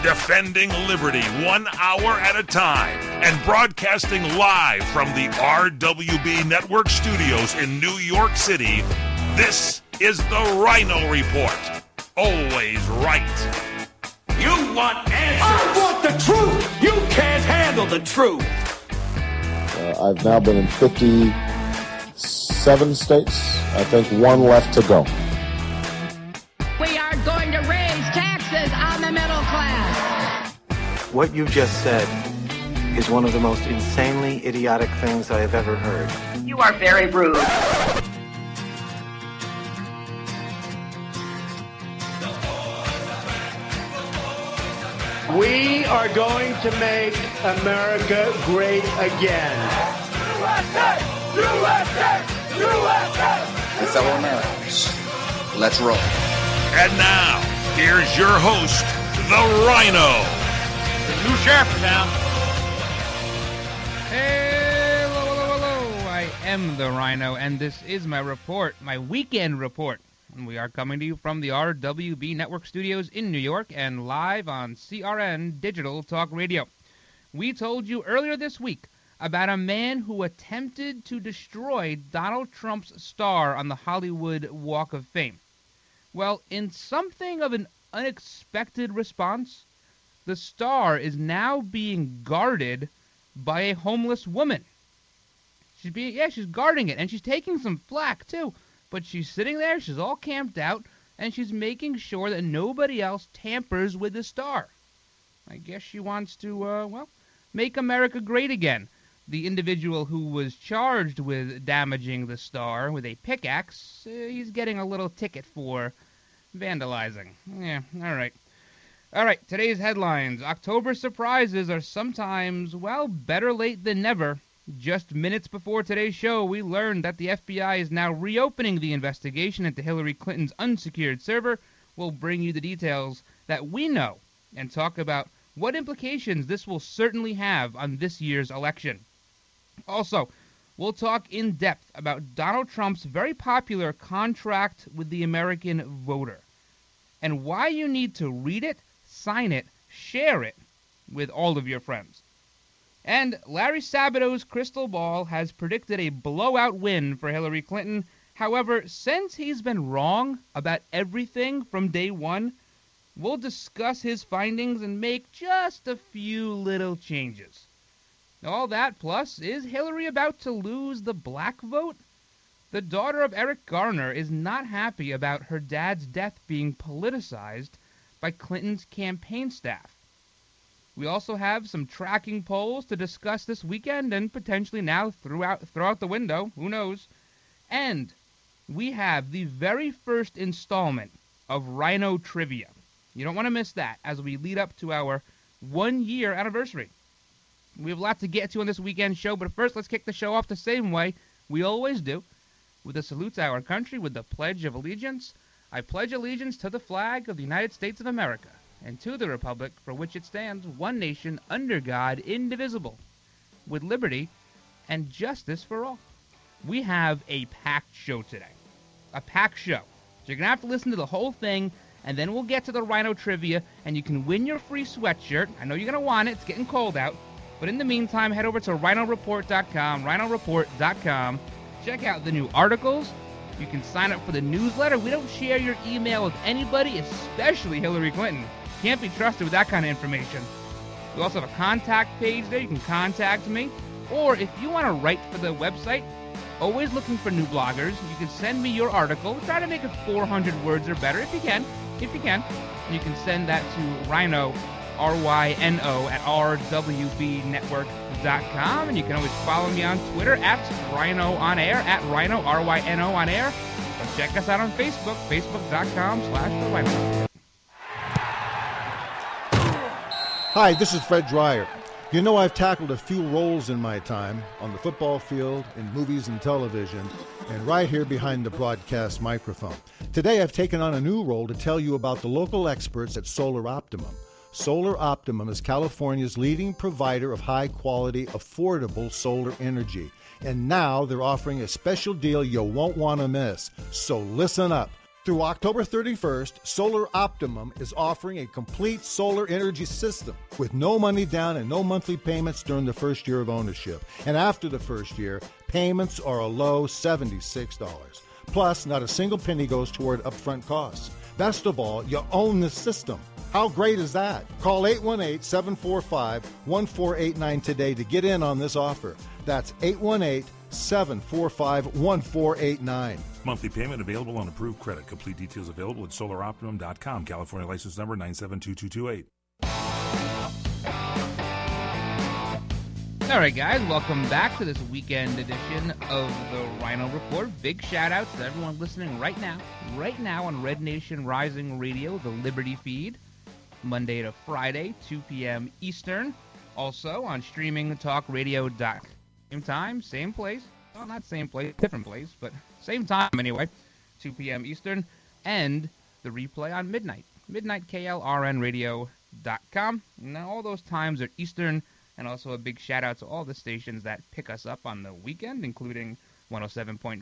defending liberty 1 hour at a time and broadcasting live from the RWB Network studios in New York City. This is the Rhino Report. Always right. You want answers. I want the truth. You can't handle the truth. I've now been in 57 states. I think one left to go. We are going to raise taxes on the middle class. What you just said is one of the most insanely idiotic things I have ever heard. You are very rude. We are going to make America great again. USA! USA! USA! And fellow Americans, let's roll. And now, here's your host, the Rhino. The new sheriff in town. Hello. I am the Rhino, and this is my report, my weekend report. And we are coming to you from the RWB Network studios in New York and live on CRN Digital Talk Radio. We told you earlier this week about a man who attempted to destroy Donald Trump's star on the Hollywood Walk of Fame. Well, in something of an unexpected response, the star is now being guarded by a homeless woman. She's guarding it, and she's taking some flack, too. But she's sitting there, she's all camped out, and she's making sure that nobody else tampers with the star. I guess she wants to, make America great again. The individual who was charged with damaging the star with a pickaxe, he's getting a little ticket for vandalizing. Yeah, all right. All right, today's headlines. October surprises are sometimes, better late than never. Just minutes before today's show, we learned that the FBI is now reopening the investigation into Hillary Clinton's unsecured server. We'll bring you the details that we know and talk about what implications this will certainly have on this year's election. Also, we'll talk in depth about Donald Trump's very popular contract with the American voter and why you need to read it, sign it, share it with all of your friends. And Larry Sabato's crystal ball has predicted a blowout win for Hillary Clinton. However, since he's been wrong about everything from day one, we'll discuss his findings and make just a few little changes. All that plus, is Hillary about to lose the black vote? The daughter of Eric Garner is not happy about her dad's death being politicized by Clinton's campaign staff. We also have some tracking polls to discuss this weekend and potentially now throw out the window. Who knows? And we have the very first installment of Rhino Trivia. You don't want to miss that as we lead up to our 1-year anniversary. We have a lot to get to on this weekend show, but first let's kick the show off the same way we always do, with a salute to our country with the Pledge of Allegiance. I pledge allegiance to the flag of the United States of America and to the republic for which it stands, one nation, under God, indivisible, with liberty and justice for all. We have a packed show today. A packed show. So you're going to have to listen to the whole thing, and then we'll get to the Rhino Trivia, and you can win your free sweatshirt. I know you're going to want it. It's getting cold out. But in the meantime, head over to rhinoreport.com, rhinoreport.com. Check out the new articles. You can sign up for the newsletter. We don't share your email with anybody, especially Hillary Clinton. Can't be trusted with that kind of information. We also have a contact page there. You can contact me. Or if you want to write for the website, always looking for new bloggers, you can send me your article. Try to make it 400 words or better if you can. You can send that to Rhino, R-Y-N-O, at rwbnetwork.com. And you can always follow me on Twitter at Rhino on Air, at Rhino, R-Y-N-O on Air. Or check us out on Facebook, facebook.com/The Rhino Report. Hi, this is Fred Dreyer. You know, I've tackled a few roles in my time on the football field, in movies and television, and right here behind the broadcast microphone. Today I've taken on a new role to tell you about the local experts at Solar Optimum. Solar Optimum is California's leading provider of high-quality, affordable solar energy. And now they're offering a special deal you won't want to miss. So listen up. Through October 31st, Solar Optimum is offering a complete solar energy system with no money down and no monthly payments during the first year of ownership. And after the first year, payments are a low $76. Plus, not a single penny goes toward upfront costs. Best of all, you own the system. How great is that? Call 818-745-1489 today to get in on this offer. That's 818-745-1489. Monthly payment available on approved credit. Complete details available at solaroptimum.com. California license number 9722228. All right, guys, welcome back to this weekend edition of the Rhino Report. Big shout-out to everyone listening right now on Red Nation Rising Radio, the Liberty feed, Monday to Friday, 2 p.m. Eastern. Also on streamingtalkradio.com. Same time, same place. Well, not same place, different place, but same time anyway, 2 p.m. Eastern, and the replay on midnightklrnradio.com. Now, all those times are Eastern, and also a big shout-out to all the stations that pick us up on the weekend, including 107.5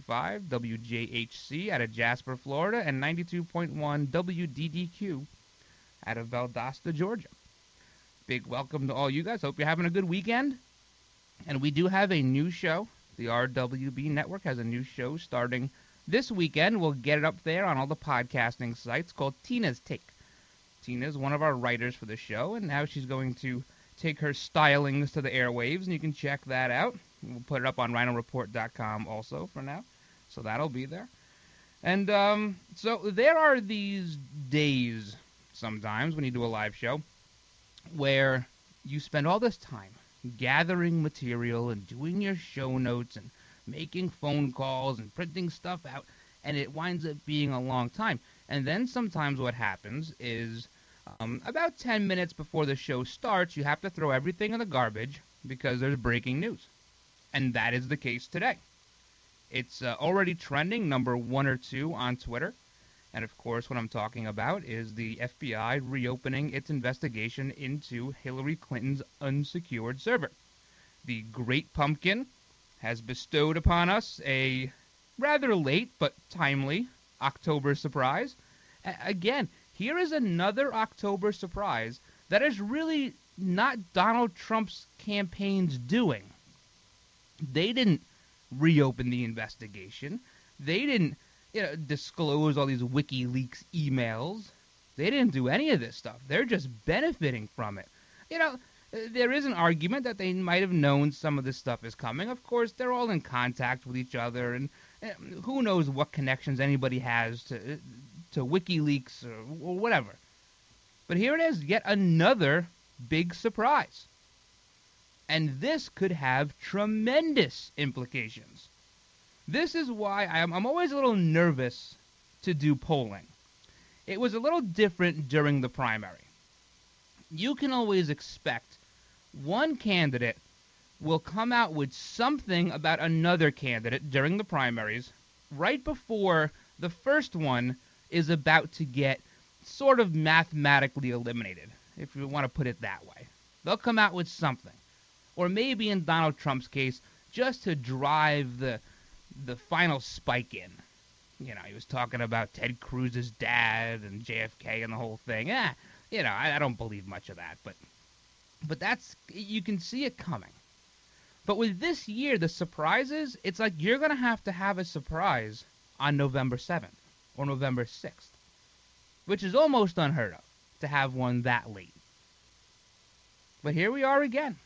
WJHC out of Jasper, Florida, and 92.1 WDDQ out of Valdosta, Georgia. Big welcome to all you guys. Hope you're having a good weekend. And we do have a new show. The RWB Network has a new show starting this weekend. We'll get it up there on all the podcasting sites, called Tina's Take. Tina's one of our writers for the show, and now she's going to take her stylings to the airwaves, and you can check that out. We'll put it up on rhinoreport.com also for now, so that'll be there. And so there are these days sometimes when you do a live show where you spend all this time gathering material and doing your show notes and making phone calls and printing stuff out, and it winds up being a long time. And then sometimes what happens is about 10 minutes before the show starts, you have to throw everything in the garbage because there's breaking news. And that is the case today. It's already trending number 1 or 2 on Twitter. And of course, what I'm talking about is the FBI reopening its investigation into Hillary Clinton's unsecured server. The Great Pumpkin has bestowed upon us a rather late but timely October surprise. Again, here is another October surprise that is really not Donald Trump's campaign's doing. They didn't reopen the investigation. They didn't disclose all these WikiLeaks emails. They didn't do any of this stuff. They're just benefiting from it. There is an argument that they might have known some of this stuff is coming. Of course, they're all in contact with each other, and who knows what connections anybody has to WikiLeaks or whatever. But here it is, yet another big surprise. And this could have tremendous implications. This is why I'm always a little nervous to do polling. It was a little different during the primary. You can always expect one candidate will come out with something about another candidate during the primaries right before the first one is about to get sort of mathematically eliminated, if you want to put it that way. They'll come out with something. Or maybe in Donald Trump's case, just to drive the final spike in. He was talking about Ted Cruz's dad and JFK and the whole thing. I don't believe much of that, but that's, you can see it coming. But with this year, the surprises, it's like you're going to have a surprise on November 7th or November 6th, which is almost unheard of to have one that late. But here we are again.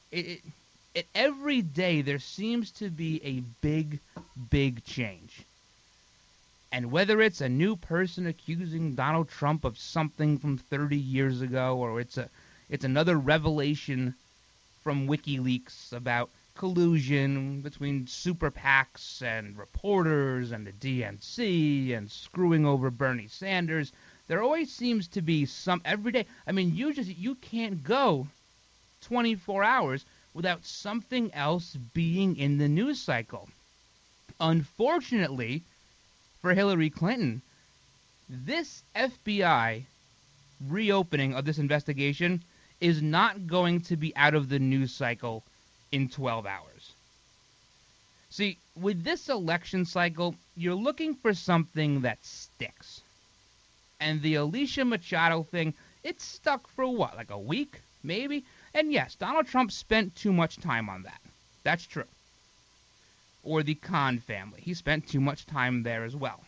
Every day there seems to be a big, big change. And whether it's a new person accusing Donald Trump of something from 30 years ago, or it's another revelation from WikiLeaks about collusion between super PACs and reporters and the DNC and screwing over Bernie Sanders, there always seems to be some every day. I mean, you can't go 24 hours without something else being in the news cycle. Unfortunately, for Hillary Clinton, this FBI reopening of this investigation is not going to be out of the news cycle in 12 hours. See, with this election cycle, you're looking for something that sticks. And the Alicia Machado thing, it stuck for what, like a week, maybe? And yes, Donald Trump spent too much time on that. That's true. Or the Khan family. He spent too much time there as well.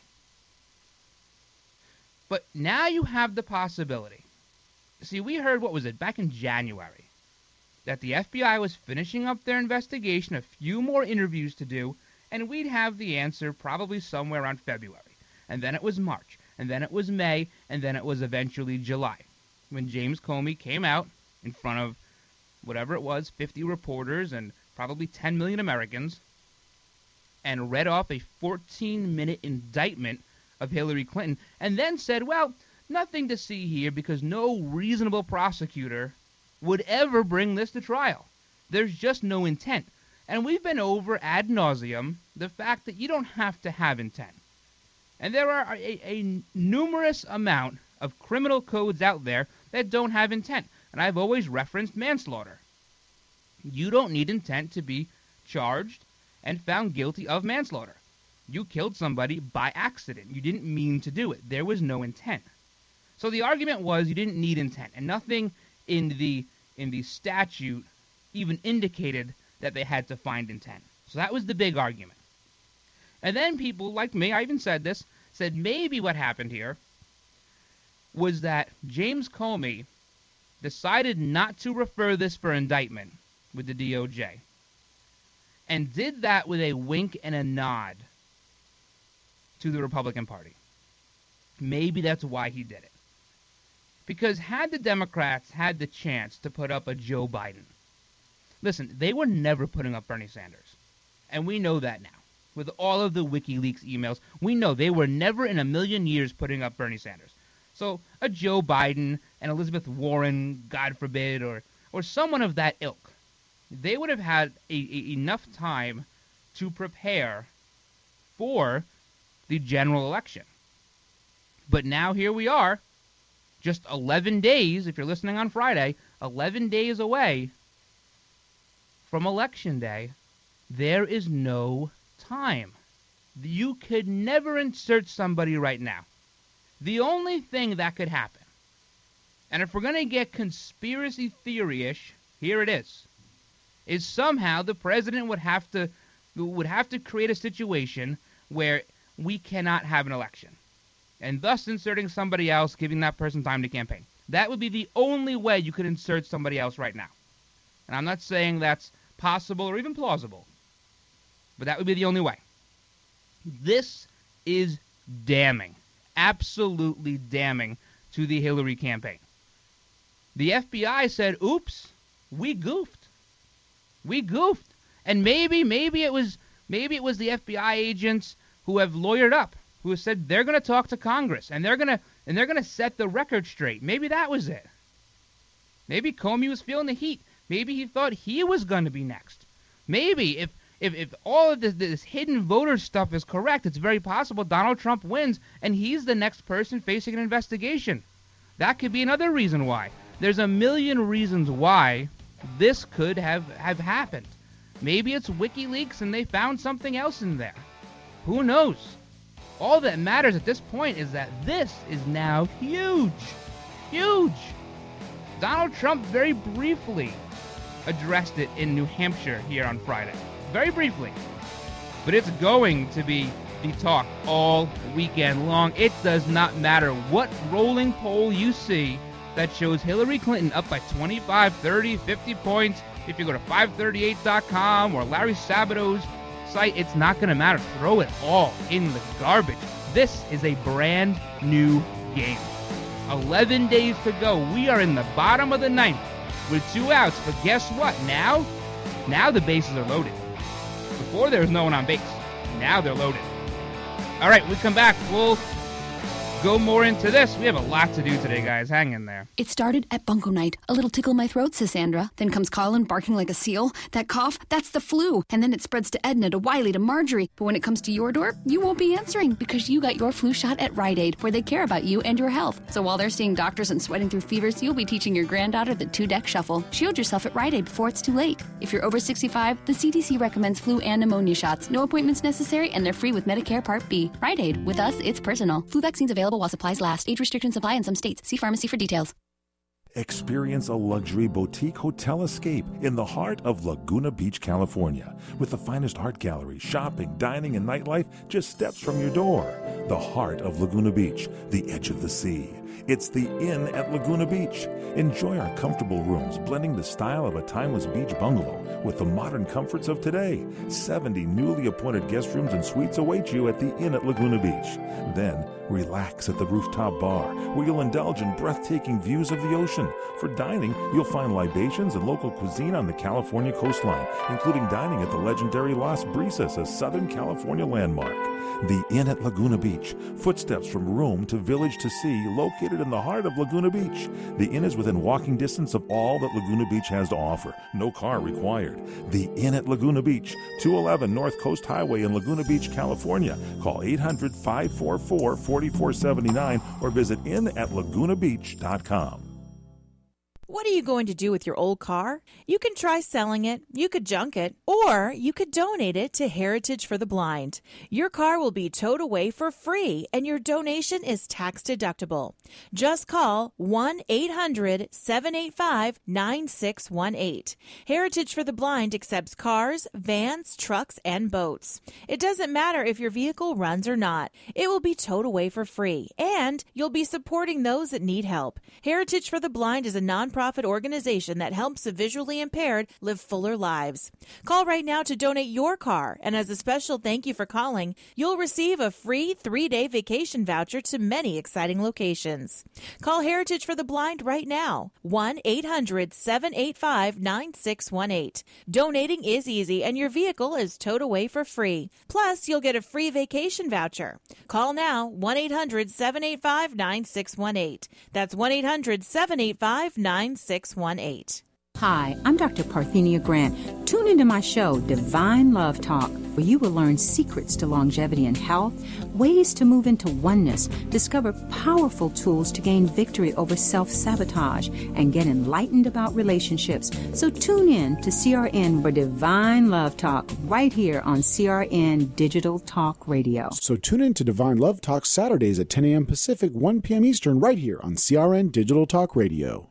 But now you have the possibility. See, we heard, what was it, back in January, that the FBI was finishing up their investigation, a few more interviews to do, and we'd have the answer probably somewhere around February. And then it was March, and then it was May, and then it was eventually July, when James Comey came out in front of whatever it was, 50 reporters and probably 10 million Americans, and read off a 14-minute indictment of Hillary Clinton, and then said, well, nothing to see here because no reasonable prosecutor would ever bring this to trial. There's just no intent. And we've been over ad nauseum the fact that you don't have to have intent. And there are a numerous amount of criminal codes out there that don't have intent. And I've always referenced manslaughter. You don't need intent to be charged and found guilty of manslaughter. You killed somebody by accident. You didn't mean to do it. There was no intent. So the argument was you didn't need intent, and nothing in the statute even indicated that they had to find intent. So that was the big argument. And then people like me, I even said this, said maybe what happened here was that James Comey decided not to refer this for indictment with the DOJ, and did that with a wink and a nod to the Republican Party. Maybe that's why he did it. Because had the Democrats had the chance to put up a Joe Biden, listen, they were never putting up Bernie Sanders. And we know that now. With all of the WikiLeaks emails, we know they were never in a million years putting up Bernie Sanders. So a Joe Biden and Elizabeth Warren, God forbid, or someone of that ilk, they would have had enough time to prepare for the general election. But now here we are, just 11 days, if you're listening on Friday, 11 days away from Election Day. There is no time. You could never insert somebody right now. The only thing that could happen, and if we're going to get conspiracy theory-ish, here it is somehow the president would have to create a situation where we cannot have an election, and thus inserting somebody else, giving that person time to campaign. That would be the only way you could insert somebody else right now. And I'm not saying that's possible or even plausible, but that would be the only way. This is damning, absolutely damning to the Hillary campaign. The FBI said, oops, we goofed. And maybe it was the FBI agents who have lawyered up, who have said they're going to talk to Congress and they're going to set the record straight. Maybe that was it. Maybe Comey was feeling the heat. Maybe he thought he was going to be next. Maybe if all of this hidden voter stuff is correct, it's very possible Donald Trump wins and he's the next person facing an investigation. That could be another reason why. There's a million reasons why this could have happened. Maybe it's WikiLeaks and they found something else in there. Who knows? All that matters at this point is that this is now huge. Huge. Donald Trump very briefly addressed it in New Hampshire here on Friday. Very briefly. But it's going to be the talk all weekend long. It does not matter what rolling poll you see that shows Hillary Clinton up by 25, 30, 50 points. If you go to 538.com or Larry Sabato's site, it's not going to matter. Throw it all in the garbage. This is a brand new game. 11 days to go. We are in the bottom of the ninth with 2 outs. But guess what? Now the bases are loaded. Before there was no one on base. Now they're loaded. All right, we come back. We'll go more into this. We have a lot to do today, guys. Hang in there. It started at Bunko Night. A little tickle in my throat, says Sandra. Then comes Colin barking like a seal. That cough, that's the flu. And then it spreads to Edna, to Wiley, to Marjorie. But when it comes to your door, you won't be answering because you got your flu shot at Rite Aid, where they care about you and your health. So while they're seeing doctors and sweating through fevers, you'll be teaching your granddaughter the 2-deck shuffle. Shield yourself at Rite Aid before it's too late. If you're over 65, the CDC recommends flu and pneumonia shots. No appointments necessary, and they're free with Medicare Part B. Rite Aid. With us, it's personal. Flu vaccines available while supplies last. Age restrictions apply in some states. See pharmacy for details. Experience a luxury boutique hotel escape in the heart of Laguna Beach, California, with the finest art gallery, shopping, dining, and nightlife just steps from your door. The heart of Laguna Beach, the edge of the sea. It's the Inn at Laguna Beach. Enjoy our comfortable rooms, blending the style of a timeless beach bungalow with the modern comforts of today. 70 newly appointed guest rooms and suites await you at the Inn at Laguna Beach. Then, relax at the rooftop bar, where you'll indulge in breathtaking views of the ocean. For dining, you'll find libations and local cuisine on the California coastline, including dining at the legendary Las Brisas, a Southern California landmark. The Inn at Laguna Beach, footsteps from room to village to sea, located in the heart of Laguna Beach. The Inn is within walking distance of all that Laguna Beach has to offer. No car required. The Inn at Laguna Beach, 211 North Coast Highway in Laguna Beach, California. Call 800-544-4479 or visit inatlagunabeach.com. What are you going to do with your old car? You can try selling it, you could junk it, or you could donate it to Heritage for the Blind. Your car will be towed away for free, and your donation is tax deductible. Just call 1-800-785-9618. Heritage for the Blind accepts cars, vans, trucks, and boats. It doesn't matter if your vehicle runs or not. It will be towed away for free, and you'll be supporting those that need help. Heritage for the Blind is a nonprofit organization that helps the visually impaired live fuller lives. Call right now to donate your car, and as a special thank you for calling, you'll receive a free 3-day vacation voucher to many exciting locations. Call Heritage for the Blind right now, 1-800-785-9618. Donating is easy, and your vehicle is towed away for free. Plus, you'll get a free vacation voucher. Call now, 1-800-785-9618. That's 1-800-785-9618. Hi, I'm Dr. Parthenia Grant. Tune into my show, Divine Love Talk, where you will learn secrets to longevity and health, ways to move into oneness, discover powerful tools to gain victory over self-sabotage, and get enlightened about relationships. So tune in to CRN for Divine Love Talk right here on CRN Digital Talk Radio. So tune in to Divine Love Talk Saturdays at 10 a.m. Pacific, 1 p.m. Eastern right here on CRN Digital Talk Radio.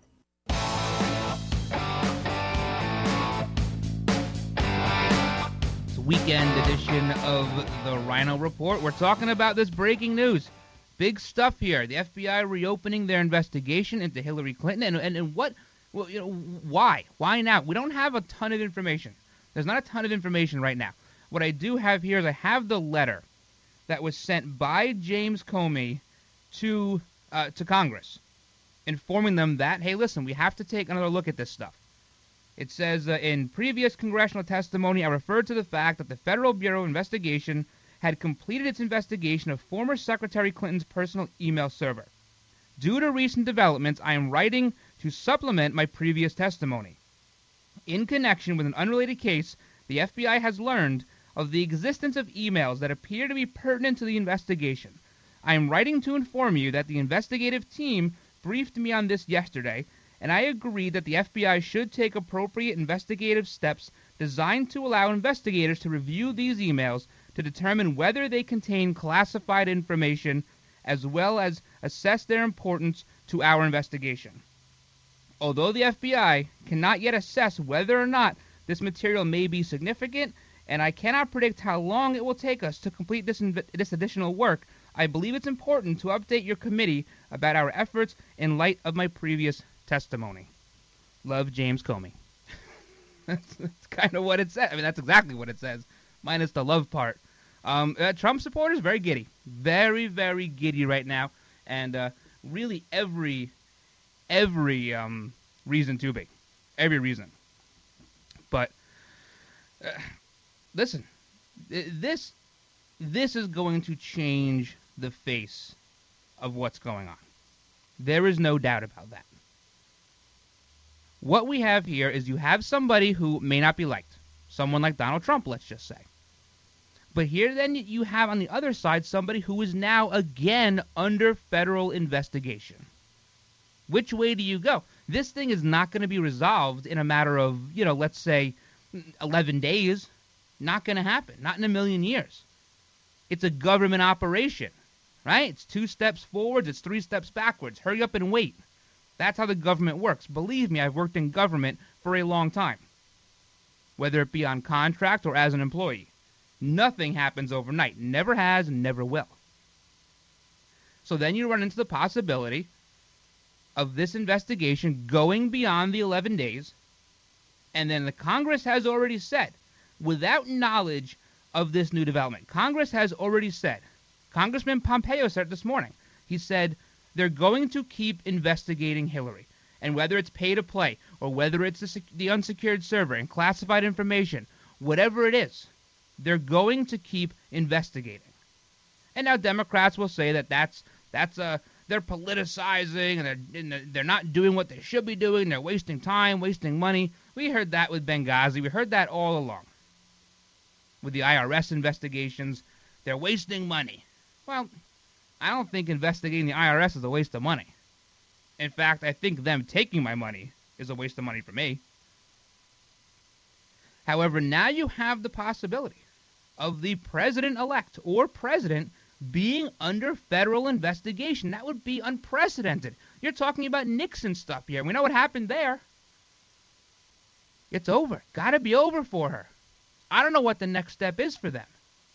Weekend edition of the Rhino Report. We're talking about this breaking news. Big stuff here. The FBI reopening their investigation into Hillary Clinton. And what, well, you know, why? Why now? We don't have a ton of information. There's not a ton of information right now. What I do have here is I have the letter that was sent by James Comey to Congress, informing them that, hey, listen, we have to take another look at this stuff. It says, in previous congressional testimony, I referred to the fact that the Federal Bureau of Investigation had completed its investigation of former Secretary Clinton's personal email server. Due to recent developments, I am writing to supplement my previous testimony. In connection with an unrelated case, the FBI has learned of the existence of emails that appear to be pertinent to the investigation. I am writing to inform you that the investigative team briefed me on this yesterday, and I agree that the FBI should take appropriate investigative steps designed to allow investigators to review these emails to determine whether they contain classified information, as well as assess their importance to our investigation. Although the FBI cannot yet assess whether or not this material may be significant, and I cannot predict how long it will take us to complete this additional work, I believe it's important to update your committee about our efforts in light of my previous testimony. Love, James Comey. That's kind of what it says. I mean, that's exactly what it says, minus the love part. Trump supporters, very giddy. Very, very giddy right now. And really every reason to be. Every reason. But, listen, this is going to change the face of what's going on. There is no doubt about that. What we have here is you have somebody who may not be liked. Someone like Donald Trump, let's just say. But here then you have on the other side somebody who is now again under federal investigation. Which way do you go? This thing is not going to be resolved in a matter of, let's say 11 days. Not going to happen. Not in a million years. It's a government operation, right? It's 2 steps forwards, it's 3 steps backwards. Hurry up and wait. That's how the government works. Believe me, I've worked in government for a long time. Whether it be on contract or as an employee. Nothing happens overnight. Never has, never will. So then you run into the possibility of this investigation going beyond the 11 days, and then the Congress has already said, without knowledge of this new development, Congress has already said, Congressman Pompeo said this morning, he said they're going to keep investigating Hillary. And whether it's pay to play or whether it's the unsecured server and classified information, whatever it is, they're going to keep investigating. And now Democrats will say that they're politicizing and they're not doing what they should be doing. They're wasting time, wasting money. We heard that with Benghazi. We heard that all along. With the IRS investigations, they're wasting money. Well, I don't think investigating the IRS is a waste of money. In fact, I think them taking my money is a waste of money for me. However, now you have the possibility of the president-elect or president being under federal investigation. That would be unprecedented. You're talking about Nixon stuff here. We know what happened there. It's over. Got to be over for her. I don't know what the next step is for them.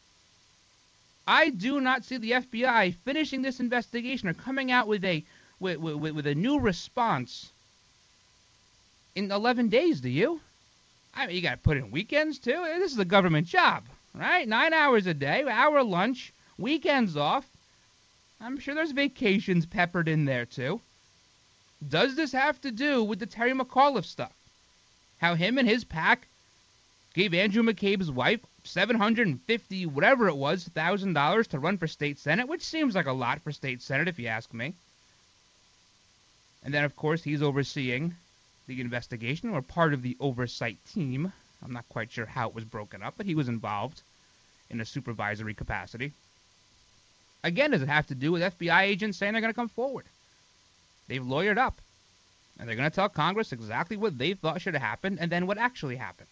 I do not see the FBI finishing this investigation or coming out with a new response in 11 days, do you? I mean, you got to put in weekends, too. This is a government job, right? 9 hours a day, hour lunch, weekends off. I'm sure there's vacations peppered in there, too. Does this have to do with the Terry McAuliffe stuff? How him and his pack gave Andrew McCabe's wife $750, whatever it was, $1,000 to run for state senate, which seems like a lot for state senate, if you ask me. And then, of course, he's overseeing the investigation, or part of the oversight team. I'm not quite sure how it was broken up, but he was involved in a supervisory capacity. Again, does it have to do with FBI agents saying they're going to come forward? They've lawyered up, and they're going to tell Congress exactly what they thought should have happened and then what actually happened.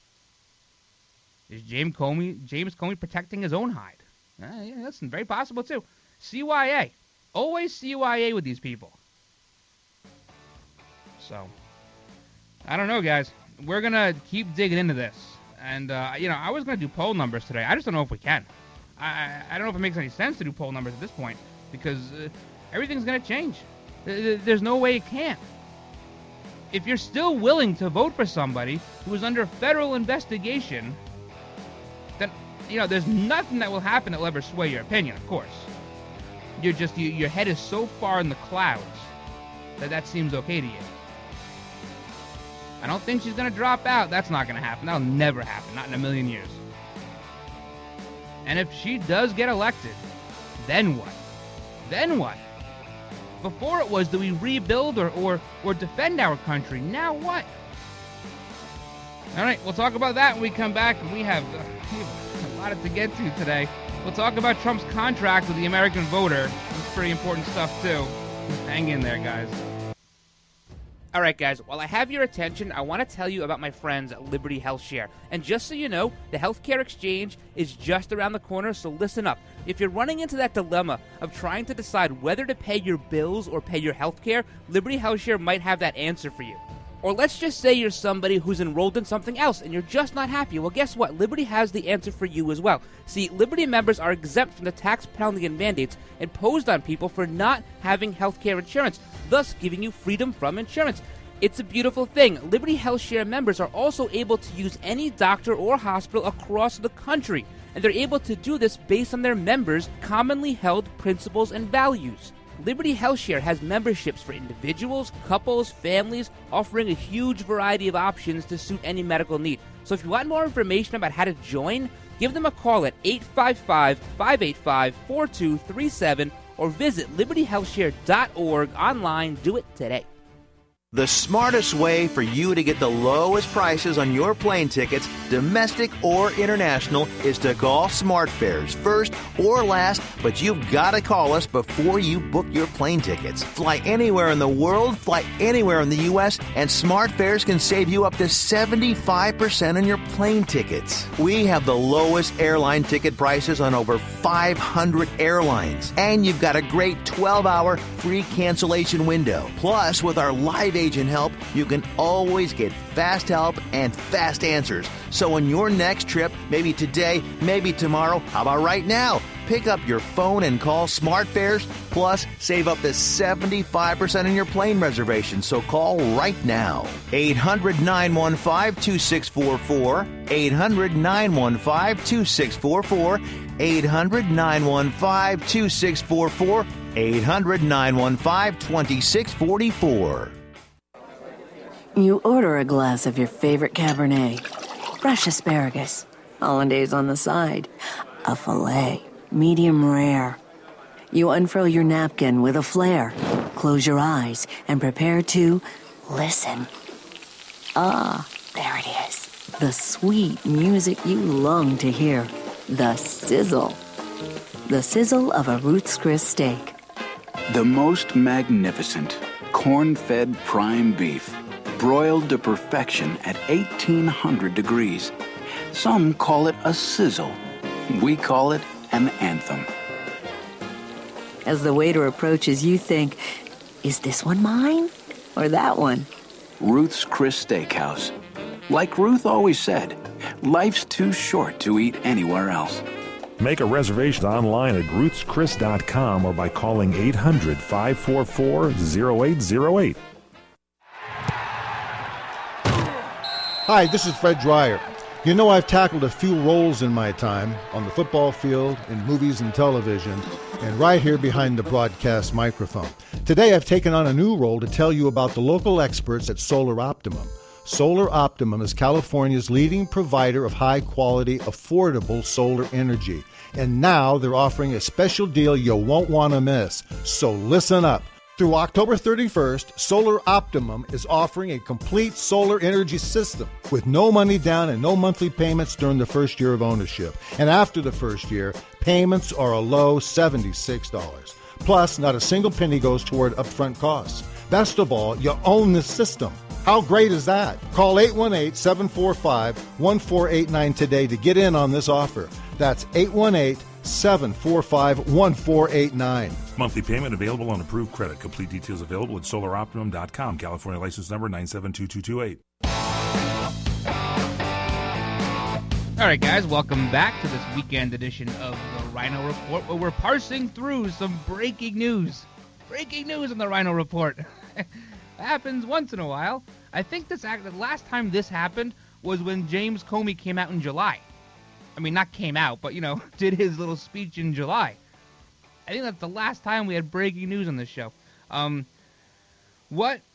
Is James Comey protecting his own hide? Yeah, that's very possible, too. CYA. Always CYA with these people. So, I don't know, guys. We're going to keep digging into this. And, I was going to do poll numbers today. I just don't know if we can. I don't know if it makes any sense to do poll numbers at this point because everything's going to change. There's no way it can. If you're still willing to vote for somebody who is under federal investigation, then, there's nothing that will happen that will ever sway your opinion, of course. Your head is so far in the clouds that seems okay to you. I don't think she's going to drop out. That's not going to happen. That'll never happen. Not in a million years. And if she does get elected, then what? Then what? Before it was, do we rebuild or defend our country? Now what? All right, we'll talk about that when we come back. We have a lot to get to today. We'll talk about Trump's contract with the American voter. That's pretty important stuff, too. Hang in there, guys. All right, guys, while I have your attention, I want to tell you about my friends at Liberty HealthShare. And just so you know, the healthcare exchange is just around the corner, so listen up. If you're running into that dilemma of trying to decide whether to pay your bills or pay your healthcare, Liberty HealthShare might have that answer for you. Or let's just say you're somebody who's enrolled in something else and you're just not happy. Well, guess what? Liberty has the answer for you as well. See, Liberty members are exempt from the tax penalty and mandates imposed on people for not having healthcare insurance, thus giving you freedom from insurance. It's a beautiful thing. Liberty HealthShare members are also able to use any doctor or hospital across the country, and they're able to do this based on their members' commonly held principles and values. Liberty HealthShare has memberships for individuals, couples, families, offering a huge variety of options to suit any medical need. So if you want more information about how to join, give them a call at 855-585-4237 or visit libertyhealthshare.org online. Do it today. The smartest way for you to get the lowest prices on your plane tickets, domestic or international, is to call SmartFares first or last, but you've got to call us before you book your plane tickets. Fly anywhere in the world, fly anywhere in the U.S., and SmartFares can save you up to 75% on your plane tickets. We have the lowest airline ticket prices on over 500 airlines, and you've got a great 12-hour free cancellation window. Plus, with our live agent help, you can always get fast help and fast answers. So on your next trip, maybe today, maybe tomorrow, how about right now? Pick up your phone and call SmartFares, plus save up to 75% on your plane reservation. So call right now. 800-915-2644, 800-915-2644, 800-915-2644, 800-915-2644. You order a glass of your favorite Cabernet, fresh asparagus, hollandaise on the side, a filet, medium rare. You unfurl your napkin with a flair, close your eyes, and prepare to listen. Ah, there it is. The sweet music you long to hear. The sizzle. The sizzle of a Ruth's Chris steak. The most magnificent, corn-fed prime beef, broiled to perfection at 1,800 degrees. Some call it a sizzle. We call it an anthem. As the waiter approaches, you think, is this one mine or that one? Ruth's Chris Steakhouse. Like Ruth always said, life's too short to eat anywhere else. Make a reservation online at ruthschris.com or by calling 800-544-0808. Hi, this is Fred Dreyer. You know, I've tackled a few roles in my time on the football field, in movies and television, and right here behind the broadcast microphone. Today I've taken on a new role to tell you about the local experts at Solar Optimum. Solar Optimum is California's leading provider of high-quality, affordable solar energy. And now they're offering a special deal you won't want to miss. So listen up. Through October 31st, Solar Optimum is offering a complete solar energy system with no money down and no monthly payments during the first year of ownership. And after the first year, payments are a low $76. Plus, not a single penny goes toward upfront costs. Best of all, you own the system. How great is that? Call 818-745-1489 today to get in on this offer. That's 818-745-1489. Monthly payment available on approved credit. Complete details available at solaroptimum.com. California license number 9722228. All right, guys, welcome back to this weekend edition of the Rhino Report, where we're parsing through some breaking news. Breaking news on the Rhino Report. Happens once in a while. I think the last time this happened was when James Comey came out in July. I mean, not came out, but, did his little speech in July. I think that's the last time we had breaking news on this show. What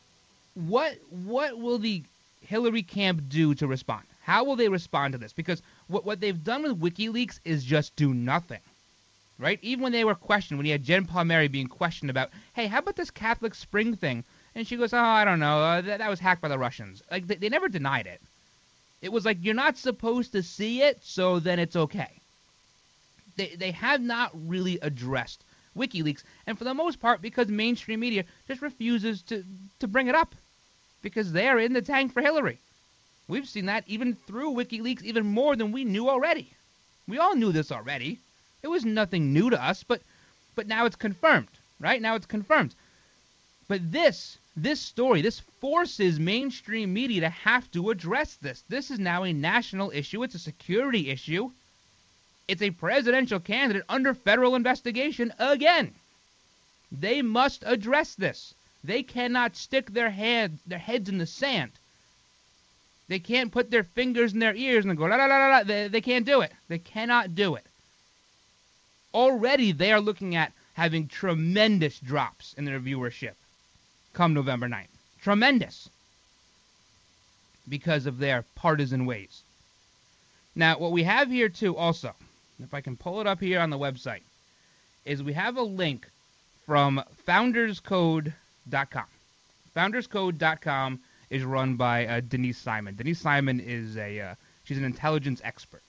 will the Hillary camp do to respond? How will they respond to this? Because what they've done with WikiLeaks is just do nothing, right? Even when they were questioned, when you had Jen Palmieri being questioned about, hey, how about this Catholic Spring thing? And she goes, oh, I don't know, that was hacked by the Russians. Like, they never denied it. It was like, you're not supposed to see it, so then it's okay. They have not really addressed WikiLeaks, and for the most part, because mainstream media just refuses to bring it up, because they're in the tank for Hillary. We've seen that even through WikiLeaks, even more than we knew already. We all knew this already. It was nothing new to us, but now it's confirmed, right? Now it's confirmed. But this story, this forces mainstream media to have to address this. This is now a national issue. It's a security issue. It's a presidential candidate under federal investigation again. They must address this. They cannot stick their heads in the sand. They can't put their fingers in their ears and go, la, la, la, la. They can't do it. They cannot do it. Already they are looking at having tremendous drops in their viewership come November 9th. Tremendous. Because of their partisan ways. Now, what we have here, too, also, if I can pull it up here on the website, is we have a link from founderscode.com. Founderscode.com is run by Denise Simon. Denise Simon is she's an intelligence expert.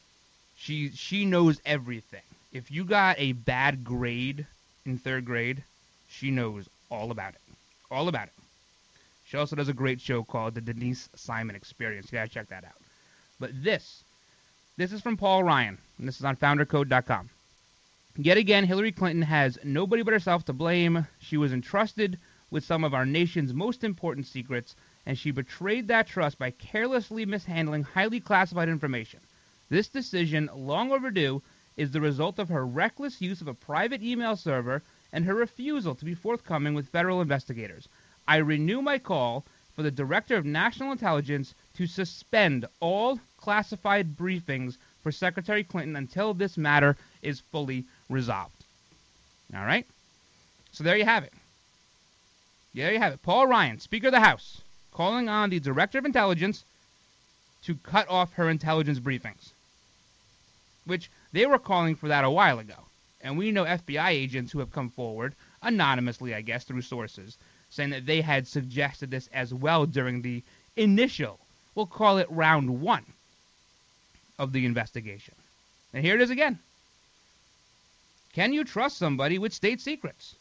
She knows everything. If you got a bad grade in 3rd grade, she knows all about it. All about it. She also does a great show called The Denise Simon Experience. You gotta check that out. But this is from Paul Ryan, and this is on foundercode.com. Yet again, Hillary Clinton has nobody but herself to blame. She was entrusted with some of our nation's most important secrets, and she betrayed that trust by carelessly mishandling highly classified information. This decision, long overdue, is the result of her reckless use of a private email server and her refusal to be forthcoming with federal investigators. I renew my call for the Director of National Intelligence to suspend all classified briefings for Secretary Clinton until this matter is fully resolved. All right? So there you have it. There you have it. Paul Ryan, Speaker of the House, calling on the Director of Intelligence to cut off her intelligence briefings, which they were calling for that a while ago. And we know FBI agents who have come forward, anonymously, I guess, through sources, saying that they had suggested this as well during the initial, we'll call it round 1 of the investigation. And here it is again. Can you trust somebody with state secrets?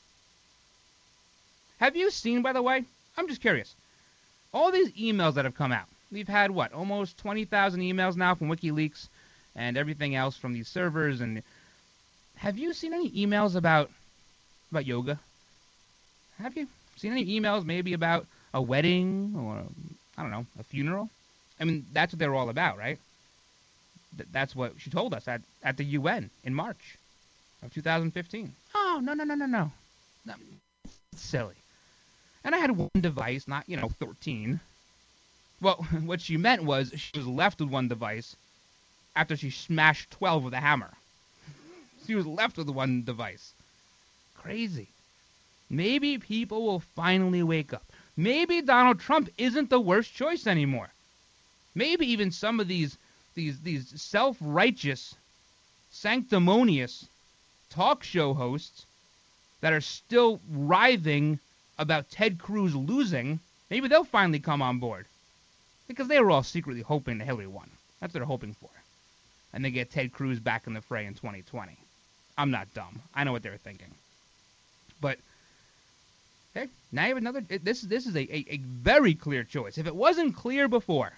Have you seen, by the way, I'm just curious, all these emails that have come out? We've had, almost 20,000 emails now from WikiLeaks and everything else from these servers. And have you seen any emails about yoga? Have you seen any emails maybe about a wedding or, a funeral? I mean, that's what they're all about, right? That's what she told us at the UN in March of 2015. Oh, no. It's silly. And I had one device, not, 13. Well, what she meant was she was left with one device after she smashed 12 with a hammer. She was left with one device. Crazy. Maybe people will finally wake up. Maybe Donald Trump isn't the worst choice anymore. Maybe even some of these self-righteous, sanctimonious talk show hosts that are still writhing about Ted Cruz losing, maybe they'll finally come on board. Because they were all secretly hoping that Hillary won. That's what they're hoping for. And they get Ted Cruz back in the fray in 2020. I'm not dumb. I know what they were thinking. But, hey, now you have another... This is a very clear choice. If it wasn't clear before,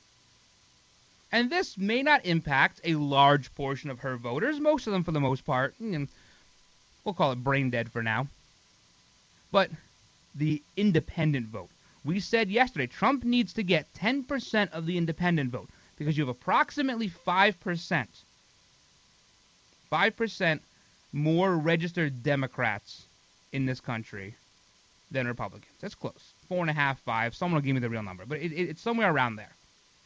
and this may not impact a large portion of her voters, most of them for the most part, we'll call it brain dead for now, but the independent vote. We said yesterday Trump needs to get 10% of the independent vote because you have approximately 5% more registered Democrats in this country than Republicans. That's close. 4.5, 5. Someone will give me the real number, but it's somewhere around there.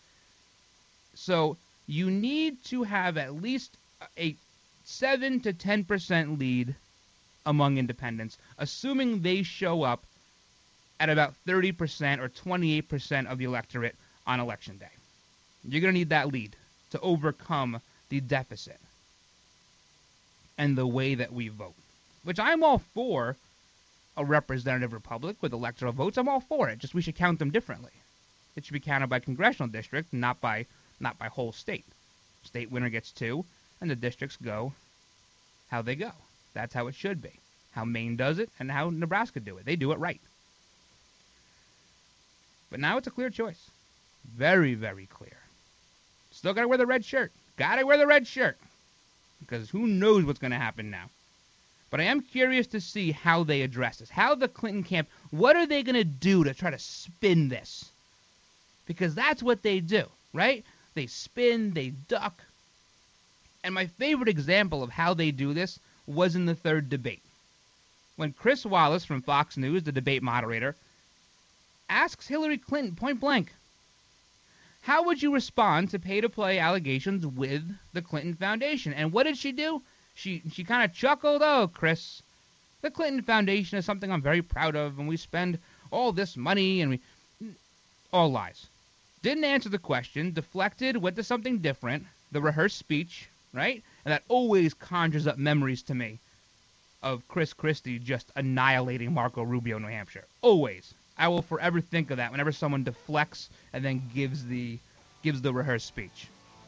So you need to have at least a 7 to 10% lead among independents, assuming they show up at about 30% or 28% of the electorate on Election Day. You're going to need that lead to overcome the deficit and the way that we vote, which I'm all for a representative republic with electoral votes. I'm all for it. Just we should count them differently. It should be counted by congressional district, not by whole state. State winner gets 2, and the districts go how they go. That's how it should be. How Maine does it and how Nebraska do it. They do it right. But now it's a clear choice. Very, very clear. Still got to wear the red shirt. Got to wear the red shirt. Because who knows what's going to happen now. But I am curious to see how they address this. How the Clinton camp, what are they going to do to try to spin this? Because that's what they do, right? They spin, they duck. And my favorite example of how they do this was in the third debate. When Chris Wallace from Fox News, the debate moderator, asks Hillary Clinton point blank, how would you respond to pay-to-play allegations with the Clinton Foundation? And what did she do? She kind of chuckled, oh, Chris, the Clinton Foundation is something I'm very proud of, and we spend all this money, and we... All lies. Didn't answer the question, deflected, went to something different, the rehearsed speech, right? And that always conjures up memories to me of Chris Christie just annihilating Marco Rubio in New Hampshire. Always. I will forever think of that whenever someone deflects and then gives the rehearsed speech.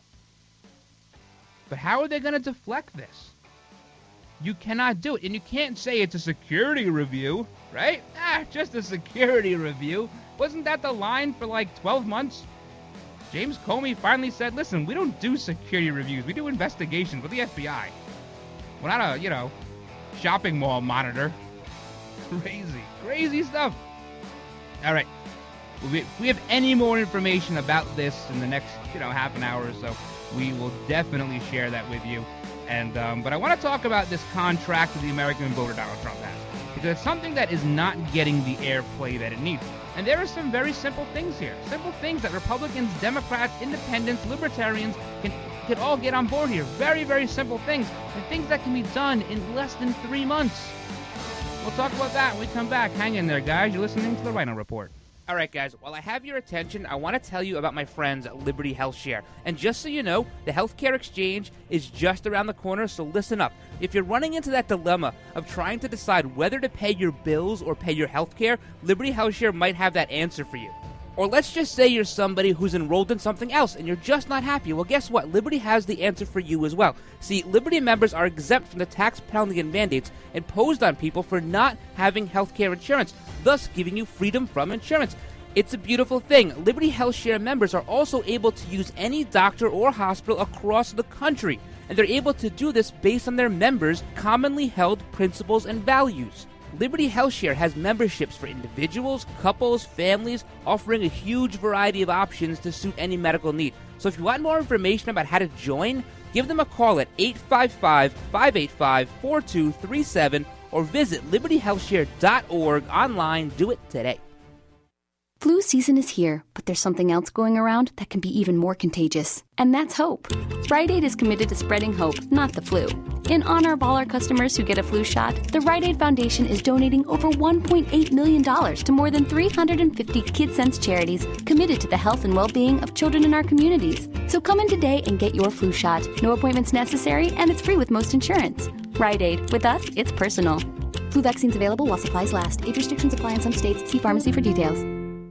But how are they going to deflect this? You cannot do it. And you can't say it's a security review, right? Just a security review. Wasn't that the line for like 12 months? James Comey finally said, listen, we don't do security reviews. We do investigations with the FBI. We're not a, shopping mall monitor. Crazy stuff. All right. If we have any more information about this in the next, half an hour or so, we will definitely share that with you. And but I want to talk about this contract that the American voter Donald Trump has, because it's something that is not getting the airplay that it needs. And there are some very simple things here. Simple things that Republicans, Democrats, Independents, Libertarians can all get on board here. Very, very simple things. And things that can be done in less than 3 months. We'll talk about that when we come back. Hang in there, guys. You're listening to the Rhino Report. All right, guys, while I have your attention, I want to tell you about my friends at Liberty HealthShare. And just so you know, the healthcare exchange is just around the corner, so listen up. If you're running into that dilemma of trying to decide whether to pay your bills or pay your healthcare, Liberty HealthShare might have that answer for you. Or let's just say you're somebody who's enrolled in something else and you're just not happy. Well, guess what? Liberty has the answer for you as well. See, Liberty members are exempt from the tax penalty and mandates imposed on people for not having healthcare insurance, thus giving you freedom from insurance. It's a beautiful thing. Liberty HealthShare members are also able to use any doctor or hospital across the country, and they're able to do this based on their members' commonly held principles and values. Liberty HealthShare has memberships for individuals, couples, families, offering a huge variety of options to suit any medical need. So if you want more information about how to join, give them a call at 855-585-4237 or visit libertyhealthshare.org online. Do it today. Flu season is here, but there's something else going around that can be even more contagious, and that's hope. Rite Aid is committed to spreading hope, not the flu. In honor of all our customers who get a flu shot, the Rite Aid Foundation is donating over $1.8 million to more than 350 KidSense charities committed to the health and well-being of children in our communities. So come in today and get your flu shot. No appointments necessary, and it's free with most insurance. Rite Aid. With us, it's personal. Flu vaccines available while supplies last. Age restrictions apply in some states. See pharmacy for details.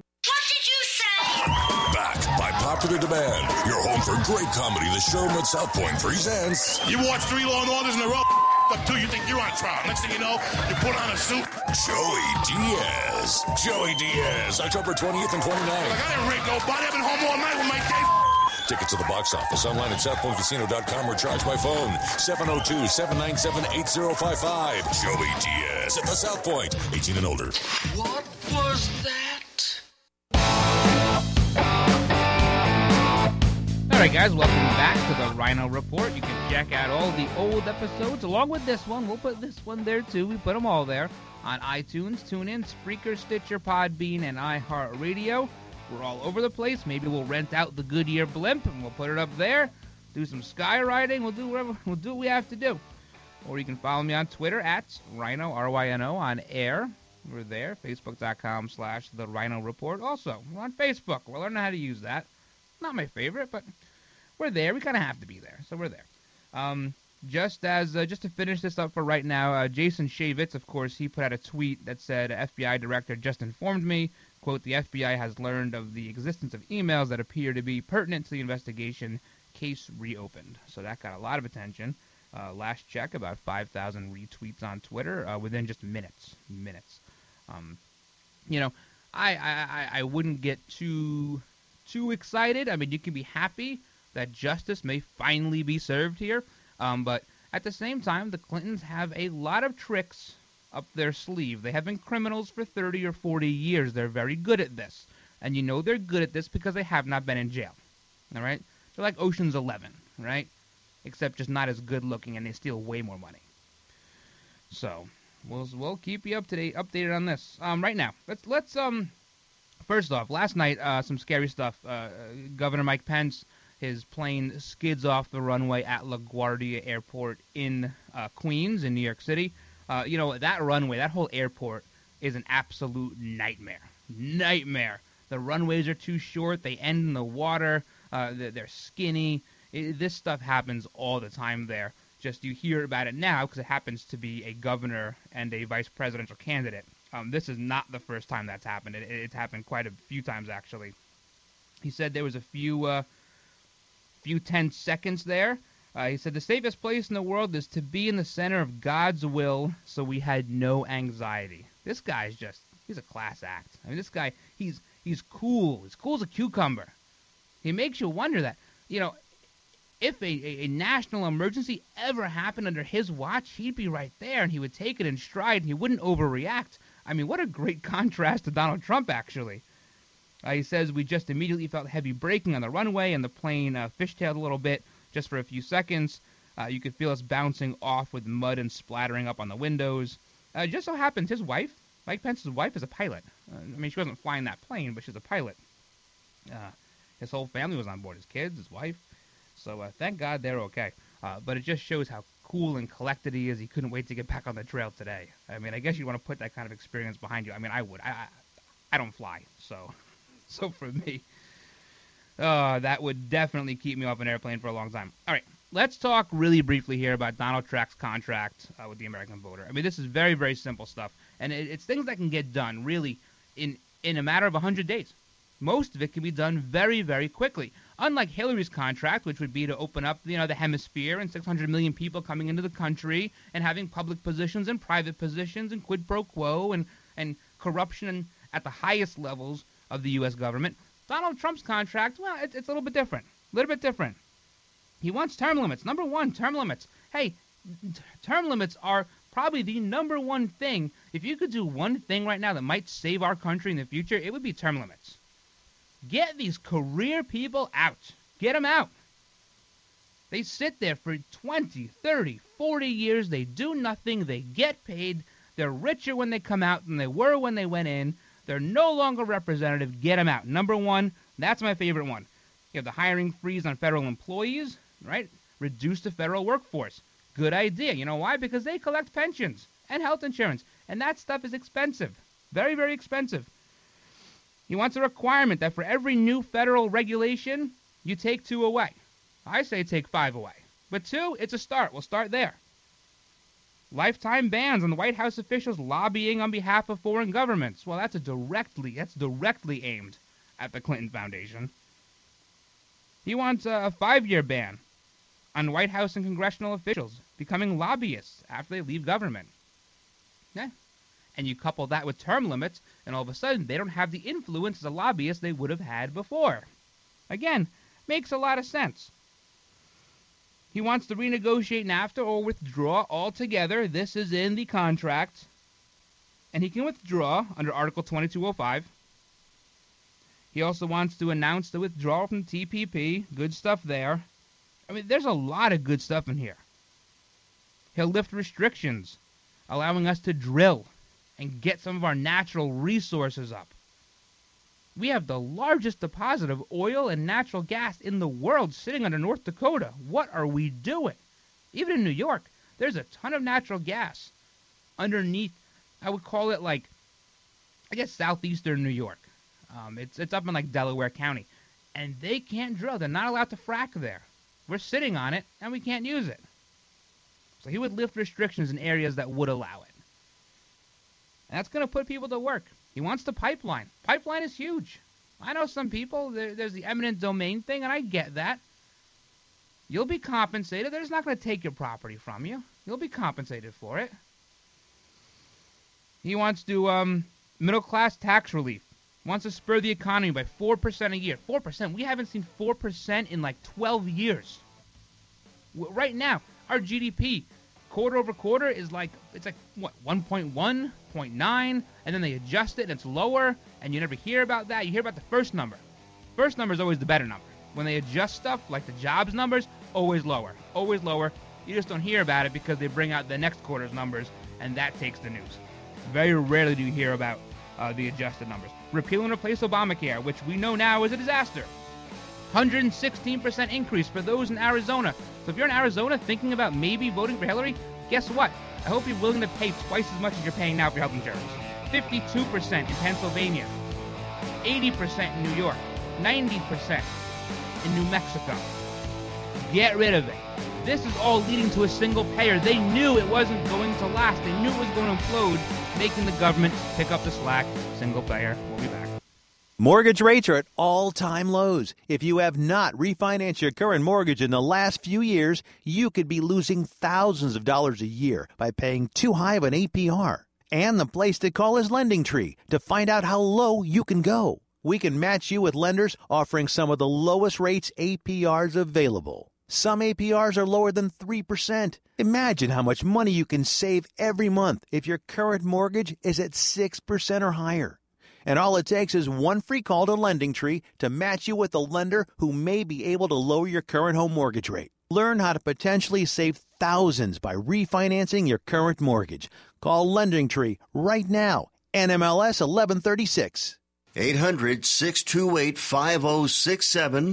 By popular demand, your home for great comedy. The Showroom at South Point presents. You watch 3 Law and Orders in a row. Up 2, you think you're on trial. Next thing you know, you put on a suit. Joey Diaz. Joey Diaz, October 20th and 29th. Like, I didn't rape nobody. I've been home all night with my day. Tickets to the box office online at SouthPointCasino.com or charge by phone 702-797-8055. Joey Diaz at the South Point. 18 and older. What was that? All right, guys, welcome back to the Rhino Report. You can check out all the old episodes along with this one. We'll put this one there, too. We put them all there on iTunes, TuneIn, Spreaker, Stitcher, Podbean, and iHeartRadio. We're all over the place. Maybe we'll rent out the Goodyear blimp, and we'll put it up there, do some skywriting. We'll do whatever. We'll do what we have to do. Or you can follow me on Twitter at Rhino, R-Y-N-O, on air. We're there, Facebook.com/The Rhino Report. Also, we're on Facebook. We're learning how to use that. Not my favorite, but we're there. We kind of have to be there, so we're there. Just to finish this up for right now, Jason Chaffetz, of course, he put out a tweet that said, FBI director just informed me, quote, the FBI has learned of the existence of emails that appear to be pertinent to the investigation, case reopened. So that got a lot of attention. Last check, about 5,000 retweets on Twitter within just minutes. I wouldn't get too excited. I mean, you can be happy that justice may finally be served here, but at the same time, the Clintons have a lot of tricks up their sleeve. They have been criminals for 30 or 40 years. They're very good at this, and you know they're good at this because they have not been in jail, all right? They're like Ocean's 11, right? Except just not as good looking, and they steal way more money. So we'll keep you updated on this. Right now, let's first off, last night some scary stuff. Governor Mike Pence, his plane skids off the runway at LaGuardia Airport in Queens in New York City. That runway, that whole airport is an absolute nightmare. The runways are too short. They end in the water. They're skinny. This stuff happens all the time there. Just you hear about it now because it happens to be a governor and a vice presidential candidate. This is not the first time that's happened. It's happened quite a few times, actually. He said there was a few 10 seconds there. He said, the safest place in the world is to be in the center of God's will, so we had no anxiety. This guy's he's a class act. I mean, this guy, he's cool. He's cool as a cucumber. He makes you wonder that, if a national emergency ever happened under his watch, he'd be right there, and he would take it in stride, and he wouldn't overreact. I mean, what a great contrast to Donald Trump, actually. He says, we just immediately felt heavy braking on the runway, and the plane fishtailed a little bit just for a few seconds. You could feel us bouncing off with mud and splattering up on the windows. Just so happens his wife, Mike Pence's wife, is a pilot. I mean, she wasn't flying that plane, but she's a pilot. His whole family was on board, his kids, his wife. So thank God they're okay. But it just shows how cool and collected he is. He couldn't wait to get back on the trail today. I mean, I guess you want to put that kind of experience behind you. I mean, I would. I don't fly, so for me, that would definitely keep me off an airplane for a long time. All right, let's talk really briefly here about Donald Trump's contract with the American voter. I mean, this is very, very simple stuff, and it's things that can get done really in a matter of 100 days. Most of it can be done very, very quickly. Unlike Hillary's contract, which would be to open up, the hemisphere and 600 million people coming into the country and having public positions and private positions and quid pro quo and corruption at the highest levels of the U.S. government. Donald Trump's contract, well, it's a little bit different. A little bit different. He wants term limits. Number one, term limits. Hey, term limits are probably the number one thing. If you could do one thing right now that might save our country in the future, it would be term limits. Get these career people out. Get them out. They sit there for 20, 30, 40 years. They do nothing. They get paid. They're richer when they come out than they were when they went in. They're no longer representative. Get them out. Number one, that's my favorite one. You have the hiring freeze on federal employees, right? Reduce the federal workforce. Good idea. You know why? Because they collect pensions and health insurance, and that stuff is expensive. Very, very expensive. He wants a requirement that for every new federal regulation, you take 2 away. I say take 5 away. But 2, it's a start. We'll start there. Lifetime bans on the White House officials lobbying on behalf of foreign governments. Well, that's directly aimed at the Clinton Foundation. He wants a 5-year ban on White House and congressional officials becoming lobbyists after they leave government. Yeah. And you couple that with term limits, and all of a sudden they don't have the influence as a lobbyist they would have had before. Again, makes a lot of sense. He wants to renegotiate NAFTA or withdraw altogether. This is in the contract. And he can withdraw under Article 2205. He also wants to announce the withdrawal from TPP. Good stuff there. I mean, there's a lot of good stuff in here. He'll lift restrictions, allowing us to drill and get some of our natural resources up. We have the largest deposit of oil and natural gas in the world sitting under North Dakota. What are we doing? Even in New York, there's a ton of natural gas underneath, I would call it like, I guess, southeastern New York. It's up in like Delaware County. And they can't drill. They're not allowed to frack there. We're sitting on it, and we can't use it. So he would lift restrictions in areas that would allow it. And that's going to put people to work. He wants the pipeline. Pipeline is huge. I know some people, there's the eminent domain thing, and I get that. You'll be compensated. They're just not going to take your property from you. You'll be compensated for it. He wants to middle-class tax relief. Wants to spur the economy by 4% a year. 4%. We haven't seen 4% in like 12 years. Right now, our GDP quarter over quarter is like, it's like, what, 1.1, 0.9, and then they adjust it and it's lower, and you never hear about that. You hear about the first number. First number is always the better number. When they adjust stuff, like the jobs numbers, always lower. Always lower. You just don't hear about it because they bring out the next quarter's numbers, and that takes the news. Very rarely do you hear about the adjusted numbers. Repeal and replace Obamacare, which we know now is a disaster. 116% increase for those in Arizona. So if you're in Arizona thinking about maybe voting for Hillary, guess what? I hope you're willing to pay twice as much as you're paying now for health insurance. 52% in Pennsylvania, 80% in New York, 90% in New Mexico. Get rid of it. This is all leading to a single payer. They knew it wasn't going to last. They knew it was going to implode, making the government pick up the slack. Single payer. We'll be back. Mortgage rates are at all-time lows. If you have not refinanced your current mortgage in the last few years, you could be losing thousands of dollars a year by paying too high of an APR. And the place to call is LendingTree to find out how low you can go. We can match you with lenders offering some of the lowest rates APRs available. Some APRs are lower than 3%. Imagine how much money you can save every month if your current mortgage is at 6% or higher. And all it takes is one free call to LendingTree to match you with a lender who may be able to lower your current home mortgage rate. Learn how to potentially save thousands by refinancing your current mortgage. Call LendingTree right now. NMLS 1136. 800-628-5067.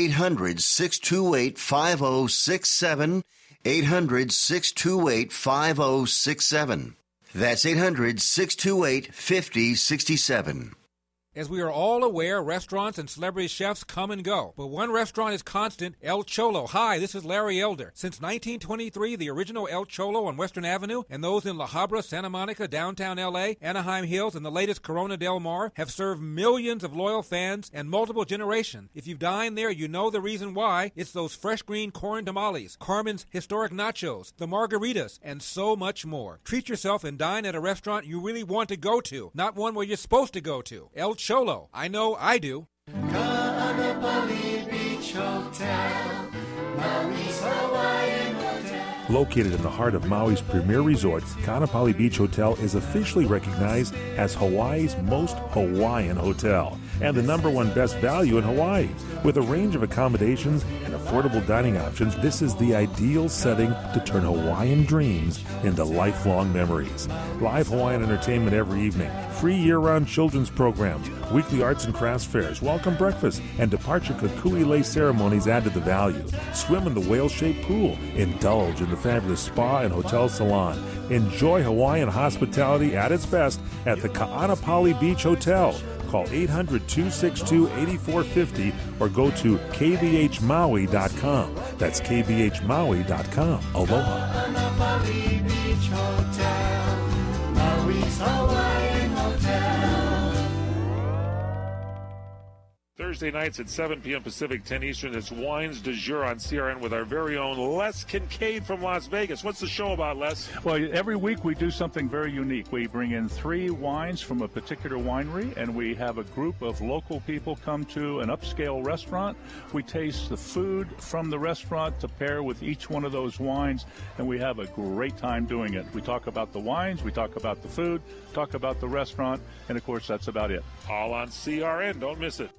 800-628-5067. 800-628-5067. That's 800-628-5067. As we are all aware, restaurants and celebrity chefs come and go. But one restaurant is constant, El Cholo. Hi, this is Larry Elder. Since 1923, the original El Cholo on Western Avenue and those in La Habra, Santa Monica, downtown L.A., Anaheim Hills, and the latest Corona Del Mar have served millions of loyal fans and multiple generations. If you've dined there, you know the reason why. It's those fresh green corn tamales, Carmen's historic nachos, the margaritas, and so much more. Treat yourself and dine at a restaurant you really want to go to, not one where you're supposed to go to. El Cholo. I know I do. Kaanapali Beach Hotel, Maui's Hawaiian Hotel. Located in the heart of Maui's premier resort, Kaanapali Beach Hotel is officially recognized as Hawaii's most Hawaiian hotel and the #1 best value in Hawaii. With a range of accommodations and affordable dining options, this is the ideal setting to turn Hawaiian dreams into lifelong memories. Live Hawaiian entertainment every evening, free year-round children's programs, weekly arts and crafts fairs, welcome breakfast, and departure kukui'lei ceremonies add to the value. Swim in the whale-shaped pool, indulge in the fabulous spa and hotel salon. Enjoy Hawaiian hospitality at its best at the Kaanapali Beach Hotel. Call 800-262-8450 or go to kbhmaui.com. That's kbhmaui.com. Aloha. Kaanapali Beach Hotel, Maui's Hawaiian Hotel. Thursday nights at 7 p.m. Pacific, 10 Eastern. It's Wines du Jour on CRN with our very own Les Kincaid from Las Vegas. What's the show about, Les? Well, every week we do something very unique. We bring in 3 wines from a particular winery, and we have a group of local people come to an upscale restaurant. We taste the food from the restaurant to pair with each one of those wines, and we have a great time doing it. We talk about the wines, we talk about the food, talk about the restaurant, and of course that's about it. All on CRN. Don't miss it.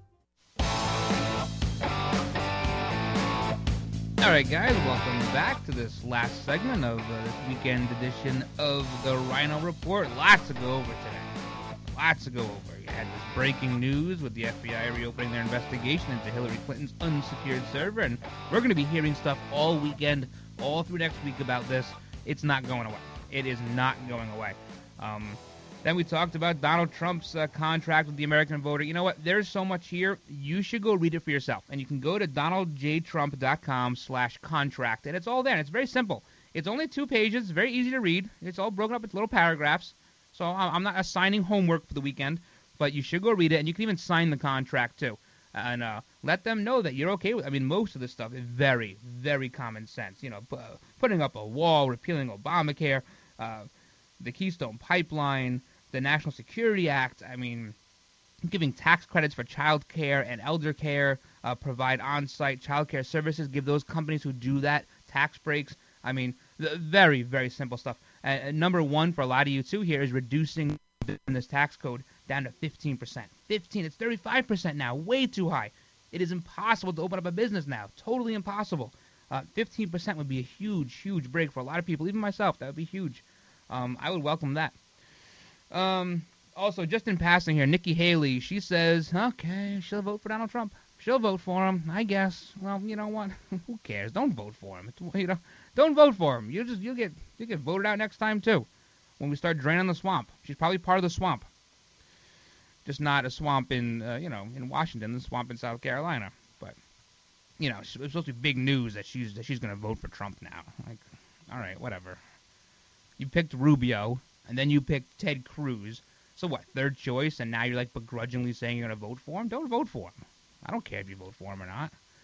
All right, guys, welcome back to this last segment of this weekend edition of the Rhino Report. Lots to go over today. Lots to go over. You had this breaking news with the FBI reopening their investigation into Hillary Clinton's unsecured server, and we're going to be hearing stuff all weekend, all through next week about this. It's not going away. It is not going away. Then we talked about Donald Trump's contract with the American voter. You know what? There's so much here. You should go read it for yourself. And you can go to donaldjtrump.com/contract. And it's all there. And it's very simple. It's only 2 pages. It's very easy to read. It's all broken up into little paragraphs. So I'm not assigning homework for the weekend. But you should go read it. And you can even sign the contract, too. And let them know that you're okay with it. I mean, most of this stuff is very, very common sense. You know, putting up a wall, repealing Obamacare, the Keystone Pipeline, the National Security Act, I mean, giving tax credits for child care and elder care, provide on-site child care services, give those companies who do that tax breaks. I mean, very, very simple stuff. Number one for a lot of you, too, here is reducing this tax code down to 15%. 15, it's 35% now, way too high. It is impossible to open up a business now, totally impossible. 15% would be a huge, huge break for a lot of people, even myself. That would be huge. I would welcome that. Also, just in passing here, Nikki Haley, she says, okay, she'll vote for Donald Trump. She'll vote for him, I guess. Well, you know what? Who cares? Don't vote for him. Don't vote for him. You'll get voted out next time too, when we start draining the swamp. She's probably part of the swamp, just not a swamp in in Washington, the swamp in South Carolina. But you know, it's supposed to be big news that she's going to vote for Trump now. Like, all right, whatever. You picked Rubio, and then you picked Ted Cruz. So what, third choice, and now you're, like, begrudgingly saying you're going to vote for him? Don't vote for him. I don't care if you vote for him or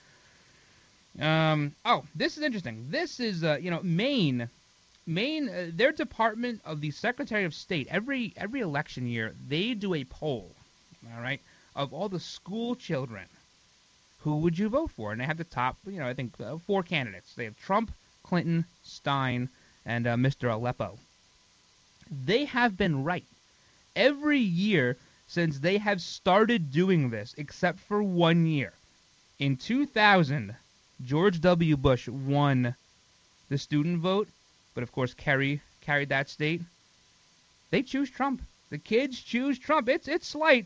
not. Oh, this is interesting. This is, Maine, their Department of the Secretary of State, every election year, they do a poll, all right, of all the school children. Who would you vote for? And they have the top, I think 4 candidates. They have Trump, Clinton, Stein, and Mr. Aleppo. They have been right every year since they have started doing this, except for 1 year. In 2000, George W. Bush won the student vote, but of course Kerry carried that state. They choose Trump. The kids choose Trump. It's slight,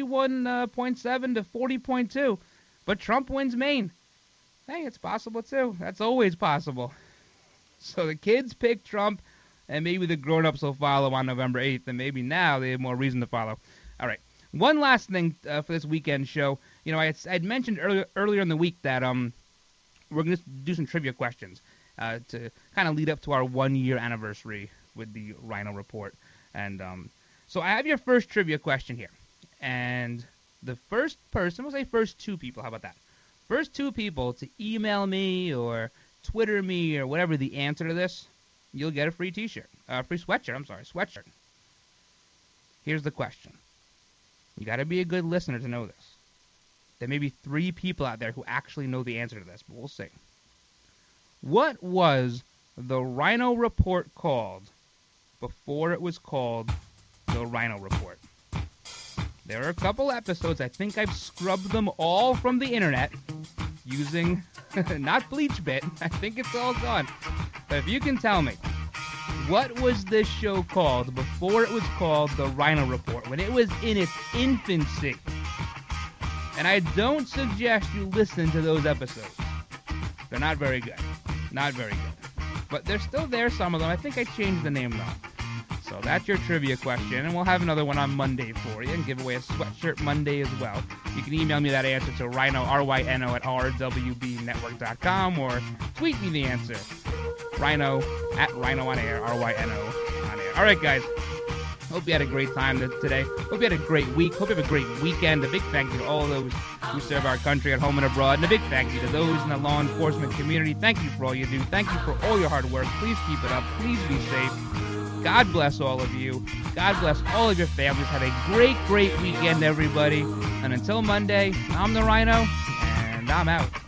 41.7 to 40.2. But Trump wins Maine. Hey, it's possible, too. That's always possible. So the kids pick Trump, and maybe the grown-ups will follow on November 8th, and maybe now they have more reason to follow. All right. One last thing for this weekend show. I had mentioned earlier in the week that we're going to do some trivia questions to kind of lead up to our 1-year anniversary with the Rhino Report. And so I have your first trivia question here. And the first person, we'll say first 2 people, how about that? First 2 people to email me or Twitter me or whatever the answer to this, you'll get a free t-shirt. Free sweatshirt. Here's the question. You got to be a good listener to know this. There may be 3 people out there who actually know the answer to this, but we'll see. What was the Rhino Report called before it was called the Rhino Report? There are a couple episodes. I think I've scrubbed them all from the internet using, not BleachBit. I think it's all gone. But if you can tell me, what was this show called before it was called the Rhino Report, when it was in its infancy? And I don't suggest you listen to those episodes. They're not very good. Not very good. But they're still there, some of them. I think I changed the name, though. So that's your trivia question, and we'll have another one on Monday for you, and give away a sweatshirt Monday as well. You can email me that answer to Rhino, R-Y-N-O, at rwbnetwork.com, or tweet me the answer, Rhino, at Rhino on Air, R-Y-N-O on Air. All right, guys. Hope you had a great time today. Hope you had a great week. Hope you have a great weekend. A big thank you to all those who serve our country at home and abroad, and a big thank you to those in the law enforcement community. Thank you for all you do. Thank you for all your hard work. Please keep it up. Please be safe. God bless all of you. God bless all of your families. Have a great, great weekend, everybody. And until Monday, I'm the Rhino, and I'm out.